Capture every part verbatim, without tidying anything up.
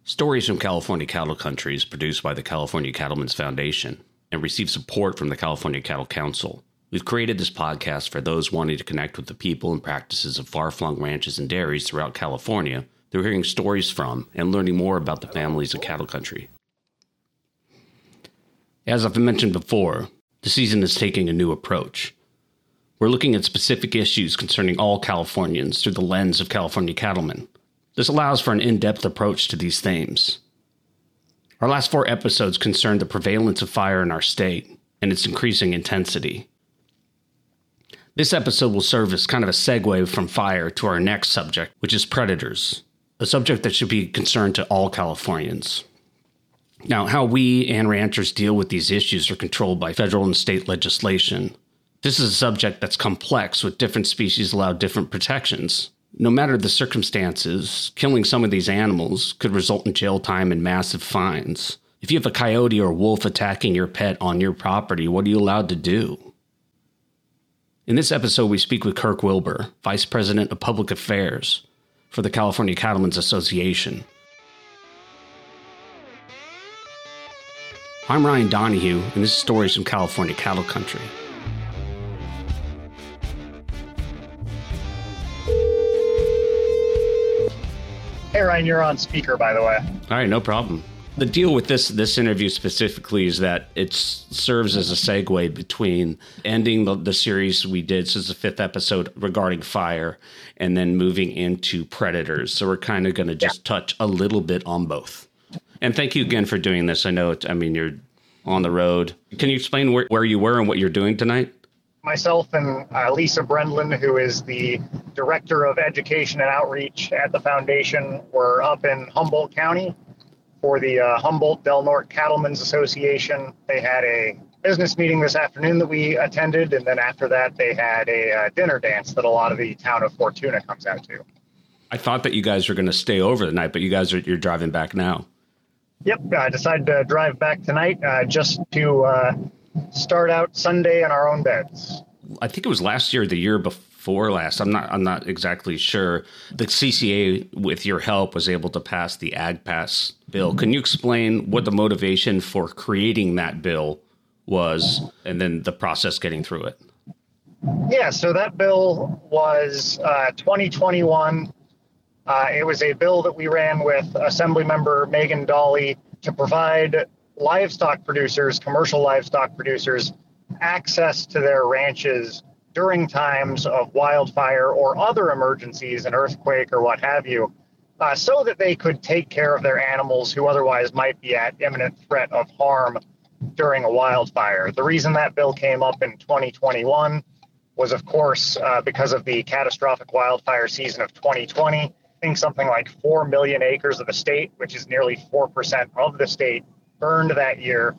Stories from California Cattle Country is produced by the California Cattlemen's Foundation and receives support from the California Cattle Council. We've created this podcast for those wanting to connect with the people and practices of far-flung ranches and dairies throughout California through hearing stories from and learning more about the families of cattle country. As I've mentioned before, the season is taking a new approach. We're looking at specific issues concerning all Californians through the lens of California cattlemen. This allows for an in-depth approach to these themes. Our last four episodes concerned the prevalence of fire in our state and its increasing intensity. This episode will serve as kind of a segue from fire to our next subject, which is predators, a subject that should be a concern to all Californians. Now, how we and ranchers deal with these issues are controlled by federal and state legislation. This is a subject that's complex, with different species allow different protections. No matter the circumstances, killing some of these animals could result in jail time and massive fines. If you have a coyote or wolf attacking your pet on your property, what are you allowed to do? In this episode, we speak with Kirk Wilbur, Vice President of Public Affairs for the California Cattlemen's Association. I'm Ryan Donahue, and this is Stories from California Cattle Country. Hey, Ryan, you're on speaker, by the way. All right, no problem. The deal with this this interview specifically is that it serves as a segue between ending the, the series we did, so it's the fifth episode regarding fire, and then moving into predators. So we're kind of going to just yeah. touch a little bit on both. And thank you again for doing this. I know, it, I mean, you're on the road. Can you explain where, where you were and what you're doing tonight? Myself and uh, Lisa Brendlin, who is the Director of Education and Outreach at the Foundation, were up in Humboldt County for the uh, Humboldt Del Norte Cattlemen's Association. They had a business meeting this afternoon that we attended, and then after that, they had a uh, dinner dance that a lot of the town of Fortuna comes out to. I thought that you guys were going to stay over the night, but you guys are you're driving back now. Yep, I decided to drive back tonight uh, just to uh, start out Sunday in our own beds. I think it was last year, or the year before last. I'm not. I'm not exactly sure. The C C A, with your help, was able to pass the Ag Pass bill. Can you explain what the motivation for creating that bill was, and then the process getting through it? Yeah. So that bill was uh, twenty twenty-one. Uh, it was a bill that we ran with Assemblymember Megan Dawley to provide livestock producers, commercial livestock producers, access to their ranches during times of wildfire or other emergencies, an earthquake or what have you, uh, so that they could take care of their animals who otherwise might be at imminent threat of harm during a wildfire. The reason that bill came up in twenty twenty-one was, of course, uh, because of the catastrophic wildfire season of twenty twenty. I think something like four million acres of the state, which is nearly four percent of the state, burned that year.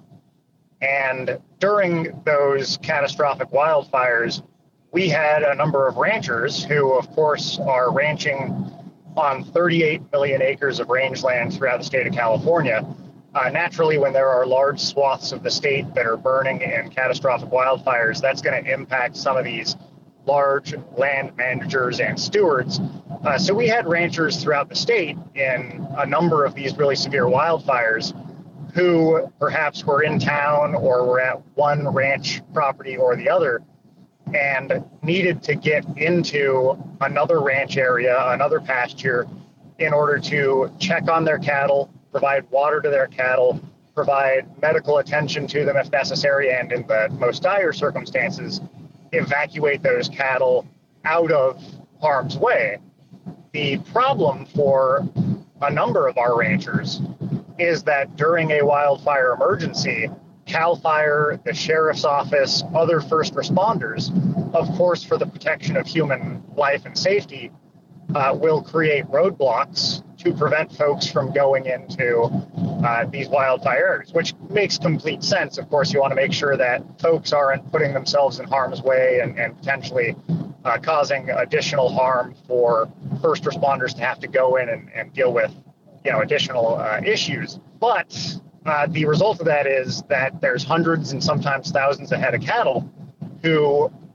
And during those catastrophic wildfires, we had a number of ranchers who, of course, are ranching on thirty-eight million acres of rangeland throughout the state of California. Uh, naturally, when there are large swaths of the state that are burning in catastrophic wildfires, that's going to impact some of these large land managers and stewards. Uh, so we had ranchers throughout the state in a number of these really severe wildfires who perhaps were in town or were at one ranch property or the other and needed to get into another ranch area, another pasture, in order to check on their cattle, provide water to their cattle, provide medical attention to them if necessary, and in the most dire circumstances, evacuate those cattle out of harm's way. The problem for a number of our ranchers is that during a wildfire emergency, CAL FIRE, the sheriff's office, other first responders, of course, for the protection of human life and safety, uh, will create roadblocks to prevent folks from going into uh, these wildfire areas, which makes complete sense. Of course, you want to make sure that folks aren't putting themselves in harm's way and, and potentially uh, causing additional harm for first responders to have to go in and, and deal with, you know, additional uh, issues. But uh, the result of that is that there's hundreds and sometimes thousands of head of cattle who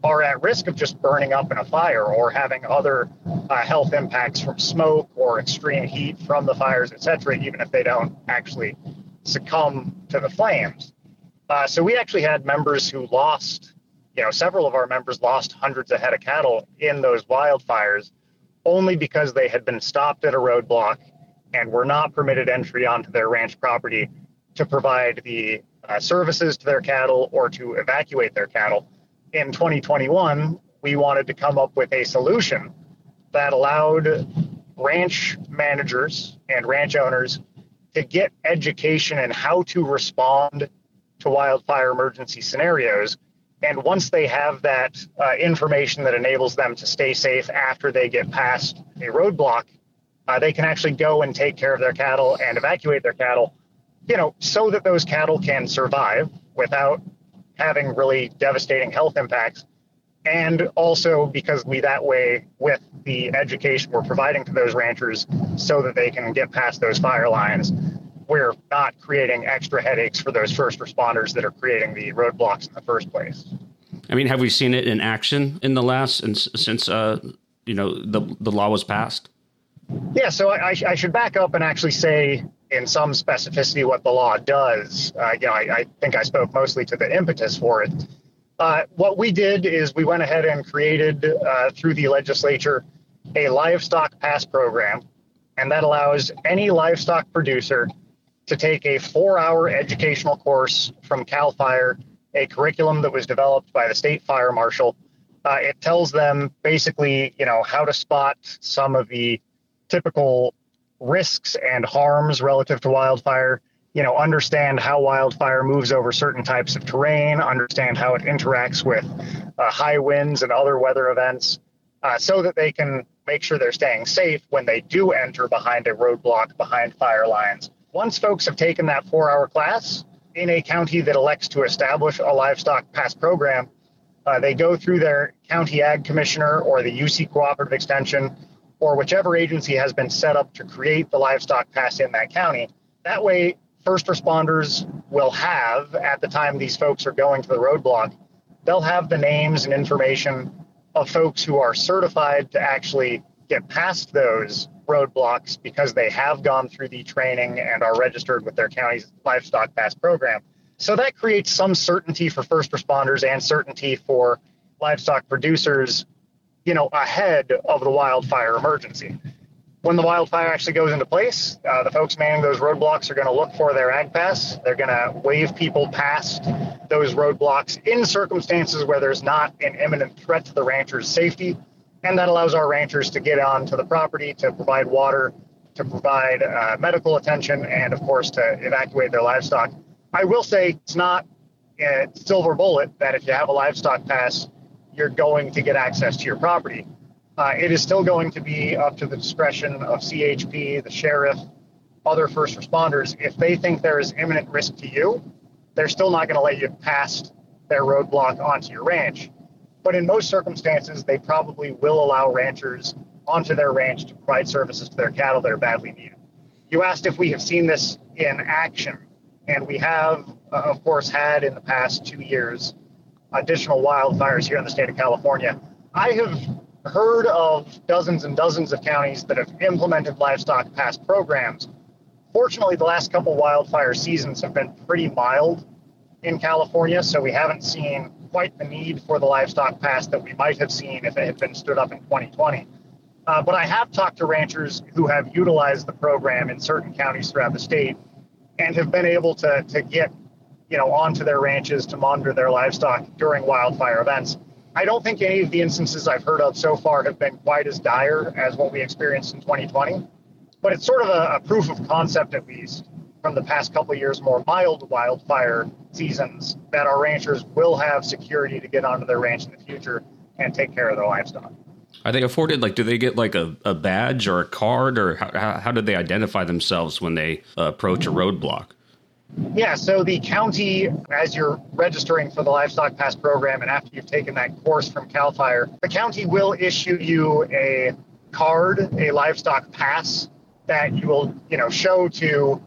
are at risk of just burning up in a fire or having other uh, health impacts from smoke or extreme heat from the fires, et cetera, even if they don't actually succumb to the flames. Uh, so we actually had members who lost, you know, several of our members lost hundreds of head of cattle in those wildfires only because they had been stopped at a roadblock and were not permitted entry onto their ranch property to provide the uh, services to their cattle or to evacuate their cattle. In twenty twenty-one, we wanted to come up with a solution that allowed ranch managers and ranch owners to get education in how to respond to wildfire emergency scenarios. And once they have that uh, information that enables them to stay safe after they get past a roadblock, uh, they can actually go and take care of their cattle and evacuate their cattle, you know, so that those cattle can survive without having really devastating health impacts. And also because we that way, with the education we're providing to those ranchers so that they can get past those fire lines, we're not creating extra headaches for those first responders that are creating the roadblocks in the first place. I mean, have we seen it in action in the last, and since, uh, you know, the, the law was passed? Yeah, so I, I should back up and actually say in some specificity what the law does. Uh, you know, I, I think I spoke mostly to the impetus for it. Uh, what we did is we went ahead and created uh, through the legislature a livestock pass program, and that allows any livestock producer to take a four-hour educational course from CAL FIRE, a curriculum that was developed by the state fire marshal. Uh, it tells them basically, you know, how to spot some of the typical risks and harms relative to wildfire, you know, understand how wildfire moves over certain types of terrain, understand how it interacts with uh, high winds and other weather events, uh, so that they can make sure they're staying safe when they do enter behind a roadblock, behind fire lines. Once folks have taken that four-hour class in a county that elects to establish a livestock pass program, uh, they go through their county ag commissioner or the U C Cooperative Extension or whichever agency has been set up to create the livestock pass in that county. That way, first responders will have, at the time these folks are going to the roadblock, they'll have the names and information of folks who are certified to actually get past those roadblocks because they have gone through the training and are registered with their county's livestock pass program. So that creates some certainty for first responders and certainty for livestock producers, you know, ahead of the wildfire emergency. When the wildfire actually goes into place, uh, the folks manning those roadblocks are going to look for their ag pass. They're going to wave people past those roadblocks in circumstances where there's not an imminent threat to the rancher's safety. And that allows our ranchers to get onto the property, to provide water, to provide uh, medical attention, and of course to evacuate their livestock. I will say it's not a silver bullet that if you have a livestock pass, you're going to get access to your property. Uh, it is still going to be up to the discretion of C H P, the sheriff, other first responders. If they think there is imminent risk to you, they're still not going to let you past their roadblock onto your ranch. But in most circumstances, they probably will allow ranchers onto their ranch to provide services to their cattle that are badly needed. You asked if we have seen this in action, and we have, uh, of course, had in the past two years additional wildfires here in the state of California. I have heard of dozens and dozens of counties that have implemented livestock pass programs. Fortunately, the last couple wildfire seasons have been pretty mild in California, so we haven't seen quite the need for the livestock pass that we might have seen if it had been stood up in twenty twenty. Uh, but I have talked to ranchers who have utilized the program in certain counties throughout the state and have been able to, to get, you know, onto their ranches to monitor their livestock during wildfire events. I don't think any of the instances I've heard of so far have been quite as dire as what we experienced in twenty twenty, but it's sort of a, a proof of concept, at least, from the past couple of years, more mild wildfire seasons, that our ranchers will have security to get onto their ranch in the future and take care of their livestock. Are they afforded, like, do they get like a, a badge or a card, or how, how do they identify themselves when they uh, approach a roadblock? Yeah, so the county, as you're registering for the Livestock Pass program and after you've taken that course from CAL FIRE, the county will issue you a card, a livestock pass, that you will, you know, show to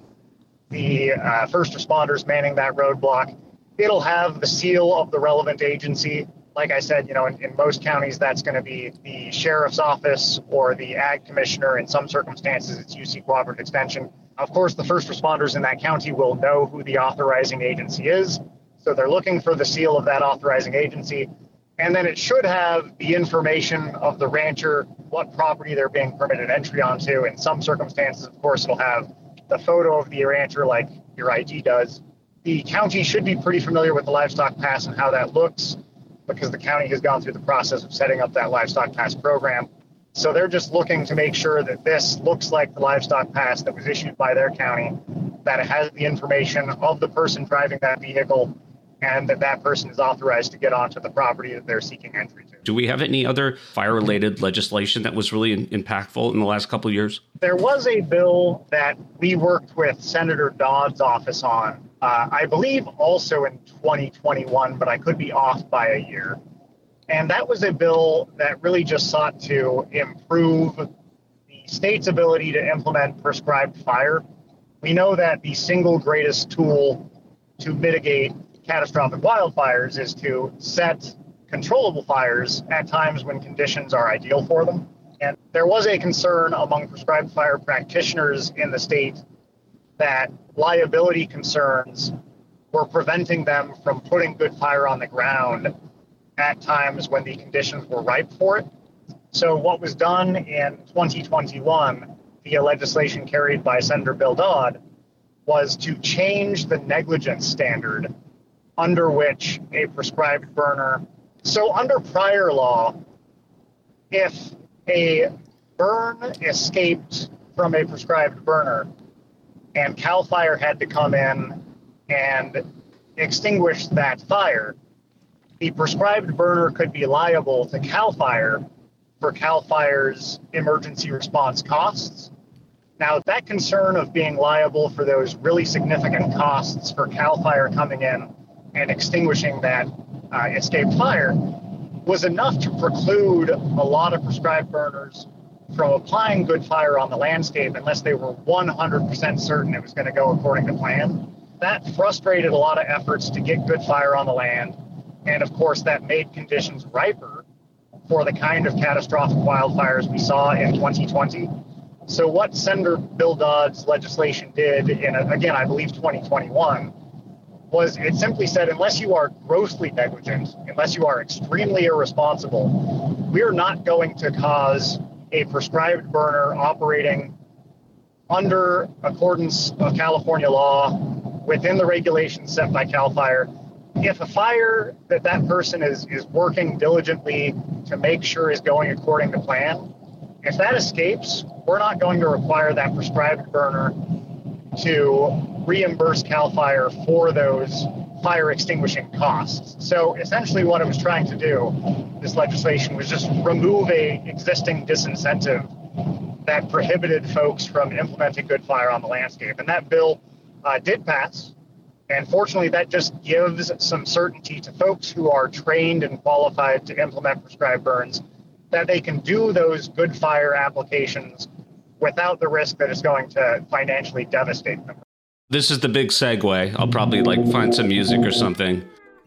the uh, first responders manning that roadblock. It'll have the seal of the relevant agency Like I said, you know, in, in most counties, that's going to be the sheriff's office or the ag commissioner. In some circumstances, it's U C Cooperative Extension. Of course, the first responders in that county will know who the authorizing agency is. So they're looking for the seal of that authorizing agency. And then it should have the information of the rancher, what property they're being permitted entry onto. In some circumstances, of course, it'll have the photo of the rancher like your I D does. The county should be pretty familiar with the livestock pass and how that looks, because the county has gone through the process of setting up that livestock pass program. So they're just looking to make sure that this looks like the livestock pass that was issued by their county, that it has the information of the person driving that vehicle, and that that person is authorized to get onto the property that they're seeking entry to. Do we have any other fire-related legislation that was really in- impactful in the last couple of years? There was a bill that we worked with Senator Dodd's office on, uh, I believe also in twenty twenty-one, but I could be off by a year. And that was a bill that really just sought to improve the state's ability to implement prescribed fire. We know that the single greatest tool to mitigate catastrophic wildfires is to set controllable fires at times when conditions are ideal for them. And there was a concern among prescribed fire practitioners in the state that liability concerns were preventing them from putting good fire on the ground at times when the conditions were ripe for it. So what was done in twenty twenty-one via legislation carried by Senator Bill Dodd was to change the negligence standard under which a prescribed burner. So under prior law, if a burn escaped from a prescribed burner and CAL FIRE had to come in and extinguish that fire, the prescribed burner could be liable to CAL FIRE for CAL FIRE's emergency response costs. Now, that concern of being liable for those really significant costs for CAL FIRE coming in and extinguishing that uh, escaped fire was enough to preclude a lot of prescribed burners from applying good fire on the landscape unless they were one hundred percent certain it was going to go according to plan. That frustrated a lot of efforts to get good fire on the land, and of course that made conditions riper for the kind of catastrophic wildfires we saw in twenty twenty. So what Senator Bill Dodd's legislation did in, again, I believe twenty twenty-one, was it simply said, unless you are grossly negligent, unless you are extremely irresponsible, we are not going to cause a prescribed burner operating under accordance of California law within the regulations set by CAL FIRE. If a fire that that person is, is working diligently to make sure is going according to plan, if that escapes, we're not going to require that prescribed burner to reimburse CAL FIRE for those fire extinguishing costs. So essentially what it was trying to do, this legislation, was just remove a existing disincentive that prohibited folks from implementing good fire on the landscape. And that bill uh, did pass. And fortunately, that just gives some certainty to folks who are trained and qualified to implement prescribed burns that they can do those good fire applications without the risk that it's going to financially devastate them. This is the big segue. I'll probably like find some music or something.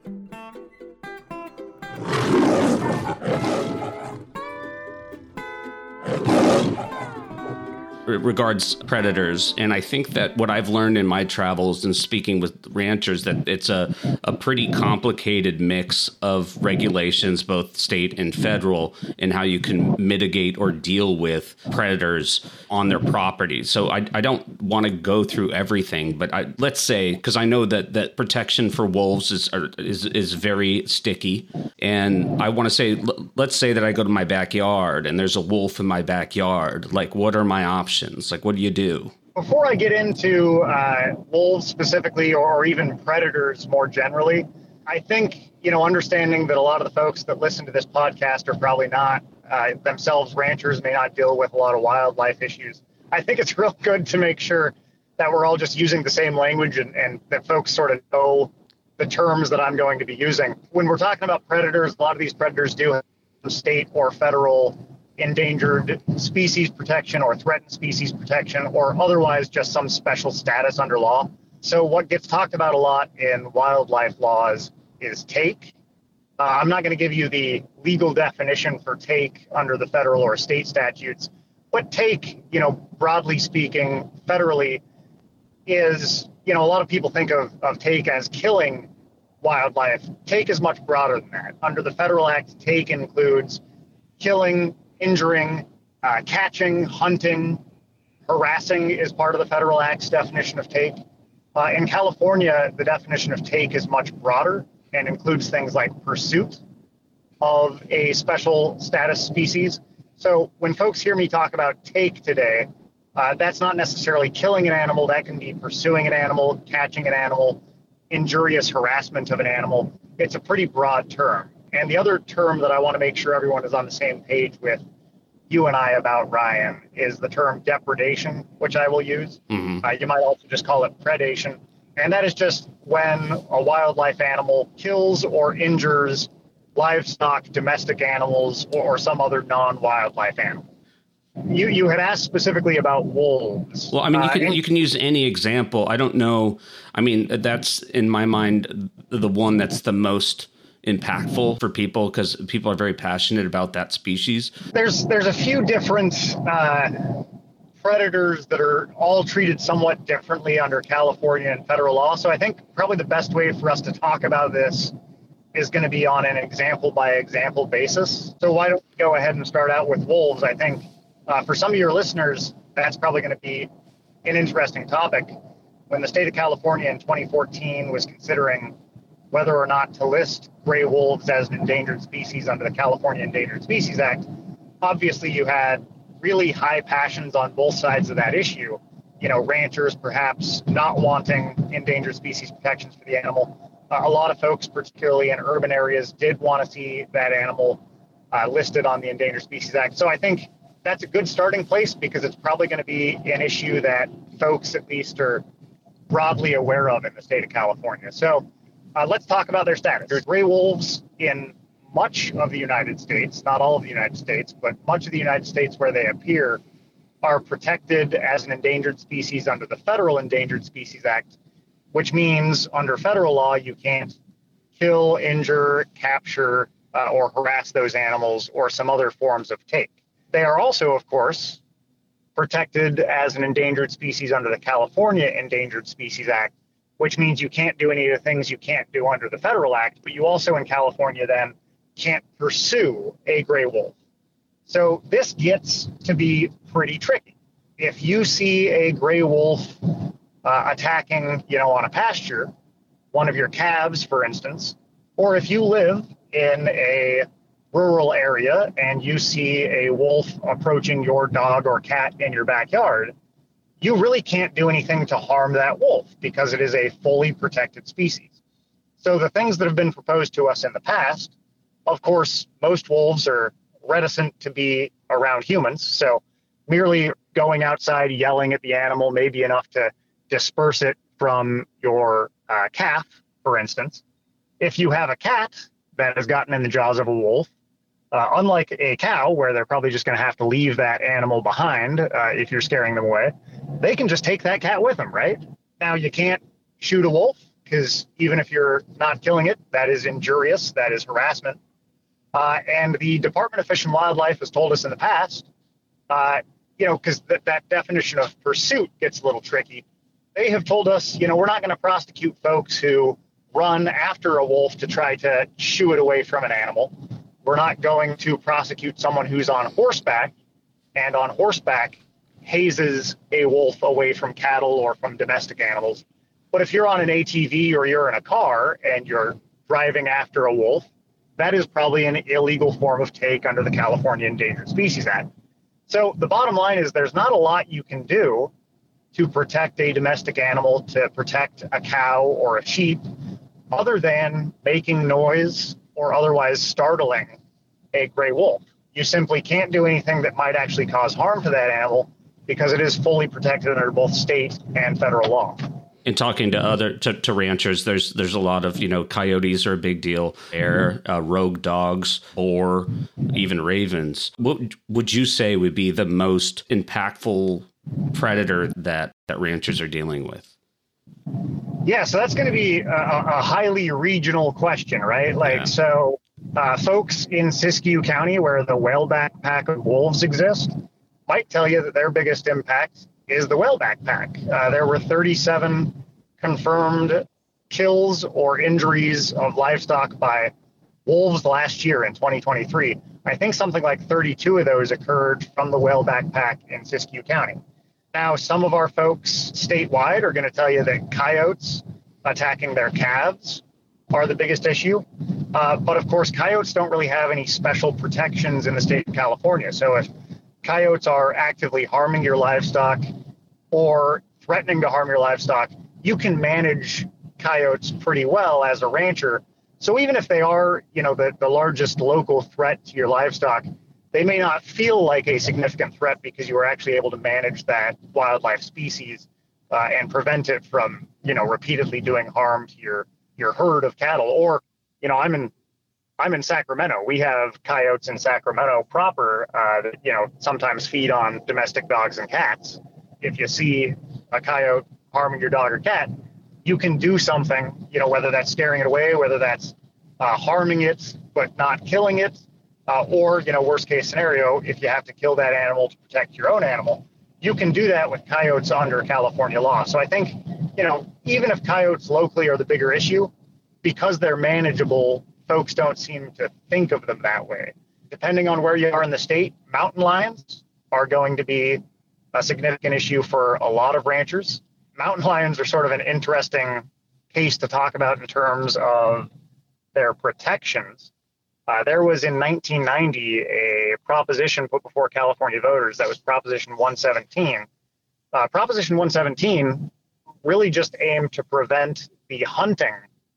It regards predators, and I think that what I've learned in my travels and speaking with ranchers, that it's a, a pretty complicated mix of regulations, both state and federal, in how you can mitigate or deal with predators on their property. So I, I don't want to go through everything, but I, let's say, because I know that, that protection for wolves is, is is very sticky, and I want to say, let's say that I go to my backyard and there's a wolf in my backyard. Like, what are my options? Like, what do you do? Before I get into uh, wolves specifically, or even predators more generally, I think, you know, understanding that a lot of the folks that listen to this podcast are probably not uh, themselves ranchers, may not deal with a lot of wildlife issues. I think it's real good to make sure that we're all just using the same language and, and that folks sort of know the terms that I'm going to be using. When we're talking about predators, a lot of these predators do have state or federal endangered species protection or threatened species protection, or otherwise just some special status under law. So what gets talked about a lot in wildlife laws is take Uh, I'm not going to give you the legal definition for take under the federal or state statutes, but take, you know, broadly speaking, federally is, you know, a lot of people think of, of take as killing wildlife. Take is much broader than that. Under the Federal Act, take includes killing, injuring, uh, catching, hunting, harassing is part of the Federal Act's definition of take. Uh, in California, the definition of take is much broader and includes things like pursuit of a special status species. So when folks hear me talk about take today, uh, that's not necessarily killing an animal. That can be pursuing an animal, catching an animal, injurious harassment of an animal. It's a pretty broad term. And the other term that I want to make sure everyone is on the same page with you and I about, Ryan, is the term depredation, which I will use. Mm-hmm. Uh, you might also just call it predation. And that is just when a wildlife animal kills or injures livestock, domestic animals, or, or some other non-wildlife animal. You you had asked specifically about wolves. Well, I mean, you can, uh, and- you can use any example. I don't know. I mean, that's, in my mind, the one that's the most impactful for people because people are very passionate about that species. There's there's a few different uh, predators that are all treated somewhat differently under California and federal law. So I think probably the best way for us to talk about this is going to be on an example by example basis. So why don't we go ahead and start out with wolves? I think uh, for some of your listeners, that's probably going to be an interesting topic. When the state of California in twenty fourteen was considering whether or not to list gray wolves as an endangered species under the California Endangered Species Act, obviously you had really high passions on both sides of that issue. You know, ranchers perhaps not wanting endangered species protections for the animal. Uh, a lot of folks, particularly in urban areas, did want to see that animal uh, listed on the Endangered Species Act. So I think that's a good starting place because it's probably going to be an issue that folks at least are broadly aware of in the state of California. So uh, let's talk about their status. There's gray wolves in much of the United States, not all of the United States, but much of the United States where they appear are protected as an endangered species under the Federal Endangered Species Act, which means under federal law, you can't kill, injure, capture, uh, or harass those animals or some other forms of take. They are also, of course, protected as an endangered species under the California Endangered Species Act, which means you can't do any of the things you can't do under the federal act, but you also in California then can't pursue a gray wolf. So this gets to be pretty tricky. If you see a gray wolf uh, attacking, you know, on a pasture, one of your calves, for instance, or if you live in a rural area and you see a wolf approaching your dog or cat in your backyard, you really can't do anything to harm that wolf because it is a fully protected species. So the things that have been proposed to us in the past, of course, most wolves are reticent to be around humans. So merely going outside yelling at the animal may be enough to disperse it from your uh, calf, for instance. If you have a cat that has gotten in the jaws of a wolf, uh, unlike a cow, where they're probably just going to have to leave that animal behind uh, if you're scaring them away, they can just take that cat with them, right? Now, you can't shoot a wolf because even if you're not killing it, that is injurious, that is harassment. Uh, and the Department of Fish and Wildlife has told us in the past, uh, you know, because th- that definition of pursuit gets a little tricky. They have told us, you know, we're not going to prosecute folks who run after a wolf to try to shoo it away from an animal. We're not going to prosecute someone who's on horseback and on horseback hazes a wolf away from cattle or from domestic animals. But if you're on an A T V or you're in a car and you're driving after a wolf, that is probably an illegal form of take under the California Endangered Species Act. So the bottom line is there's not a lot you can do to protect a domestic animal, to protect a cow or a sheep, other than making noise or otherwise startling a gray wolf. You simply can't do anything that might actually cause harm to that animal because it is fully protected under both state and federal law. In talking to other to, to ranchers, there's there's a lot of, you know, coyotes are a big deal. Bear, uh, rogue dogs, boar, even ravens. What would you say would be the most impactful predator that, that ranchers are dealing with? Yeah, so that's going to be a, a highly regional question, right? Like, yeah. so Uh, folks in Siskiyou County, where the Whaleback Pack of wolves exist, might tell you that their biggest impact is the Whaleback Pack. Uh, there were thirty-seven confirmed kills or injuries of livestock by wolves last year in twenty twenty-three. I think something like thirty-two of those occurred from the Whaleback Pack in Siskiyou County. Now, some of our folks statewide are going to tell you that coyotes attacking their calves are the biggest issue. Uh, but of course, coyotes don't really have any special protections in the state of California. So if coyotes are actively harming your livestock or threatening to harm your livestock, you can manage coyotes pretty well as a rancher. So even if they are, you know, the, the largest local threat to your livestock, they may not feel like a significant threat because you are actually able to manage that wildlife species uh, and prevent it from, you know, repeatedly doing harm to your your herd of cattle. Or, you know, I'm in I'm in Sacramento. We have coyotes in Sacramento proper uh, that, you know, sometimes feed on domestic dogs and cats. If you see a coyote harming your dog or cat, you can do something, you know, whether that's scaring it away, whether that's uh, harming it but not killing it, uh, or, you know, worst case scenario, if you have to kill that animal to protect your own animal, you can do that with coyotes under California law. So I think, you know, even if coyotes locally are the bigger issue, because they're manageable, folks don't seem to think of them that way. Depending on where you are in the state, mountain lions are going to be a significant issue for a lot of ranchers. Mountain lions are sort of an interesting case to talk about in terms of their protections. Uh, there was in nineteen ninety a proposition put before California voters that was Proposition one seventeen. Uh, Proposition one seventeen really just aimed to prevent the hunting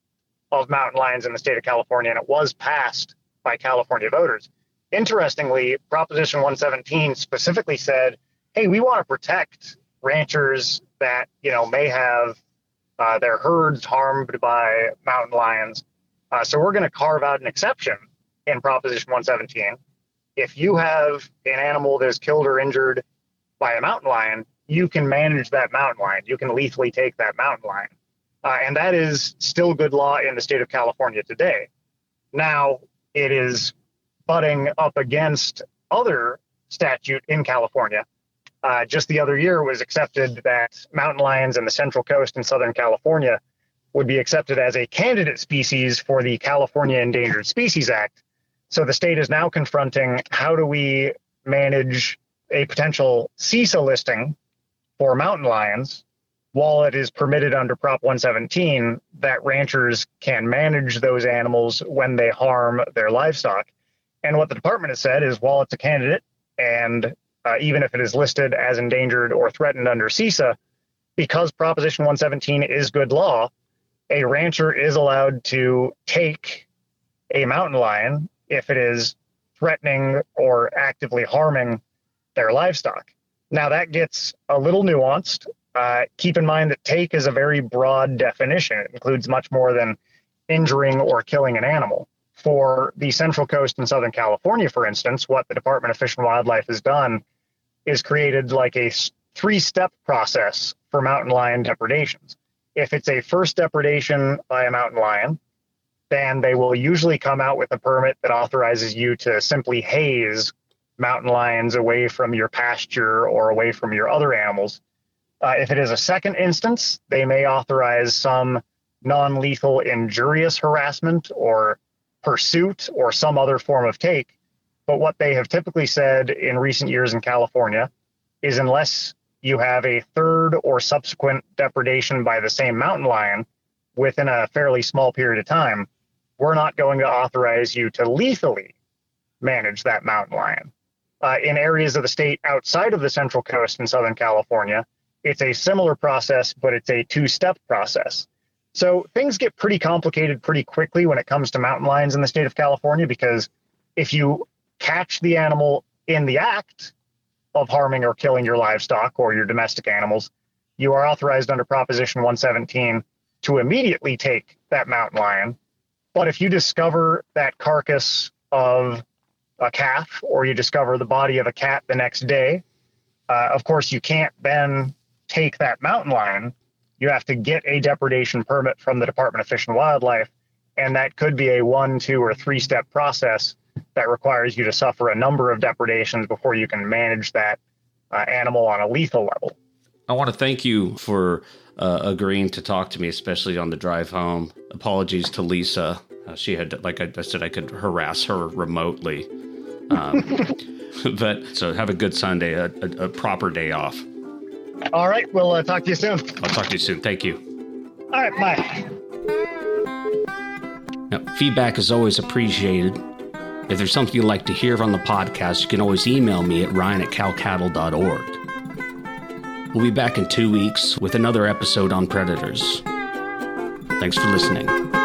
of mountain lions in the state of California, and it was passed by California voters. Interestingly, Proposition one seventeen specifically said, hey, we want to protect ranchers that, you know, may have uh, their herds harmed by mountain lions. Uh, so we're going to carve out an exception in Proposition one seventeen. If you have an animal that is killed or injured by a mountain lion, you can manage that mountain lion. You can lethally take that mountain lion. Uh, and that is still good law in the state of California today. Now, it is butting up against other statute in California. Uh, just the other year, it was accepted that mountain lions in the Central Coast in Southern California would be accepted as a candidate species for the California Endangered Species Act. So the state is now confronting, how do we manage a potential CISA listing for mountain lions while it is permitted under Prop one seventeen that ranchers can manage those animals when they harm their livestock. And what the department has said is, while it's a candidate, and uh, even if it is listed as endangered or threatened under CISA, because Proposition one seventeen is good law, a rancher is allowed to take a mountain lion if it is threatening or actively harming their livestock. Now, that gets a little nuanced. Uh, keep in mind that take is a very broad definition. It includes much more than injuring or killing an animal. For the Central Coast in Southern California, for instance, what the Department of Fish and Wildlife has done is created like a three-step process for mountain lion depredations. If it's a first depredation by a mountain lion, then they will usually come out with a permit that authorizes you to simply haze mountain lions away from your pasture or away from your other animals. Uh, if it is a second instance, they may authorize some non-lethal injurious harassment or pursuit or some other form of take. But what they have typically said in recent years in California is, unless you have a third or subsequent depredation by the same mountain lion within a fairly small period of time, we're not going to authorize you to lethally manage that mountain lion. Uh, in areas of the state outside of the Central Coast in Southern California, it's a similar process, but it's a two-step process. So things get pretty complicated pretty quickly when it comes to mountain lions in the state of California, because if you catch the animal in the act of harming or killing your livestock or your domestic animals, you are authorized under Proposition one seventeen to immediately take that mountain lion. But if you discover that carcass of a calf, or you discover the body of a cat the next day, uh, of course, you can't then take that mountain lion. You have to get a depredation permit from the Department of Fish and Wildlife And that could be a one, two, or three-step process that requires you to suffer a number of depredations before you can manage that uh, animal on a lethal level. I want to thank you for uh, agreeing to talk to me, especially on the drive home. Apologies to Lisa. Uh, she had, like I, I said, I could harass her remotely. Um, but so have a good Sunday, a, a, a proper day off. All right. We'll uh, talk to you soon. I'll talk to you soon. Thank you. All right. Bye. Now, feedback is always appreciated. If there's something you'd like to hear on the podcast, you can always email me at ryan at cow cattle dot org. We'll be back in two weeks with another episode on predators. Thanks for listening.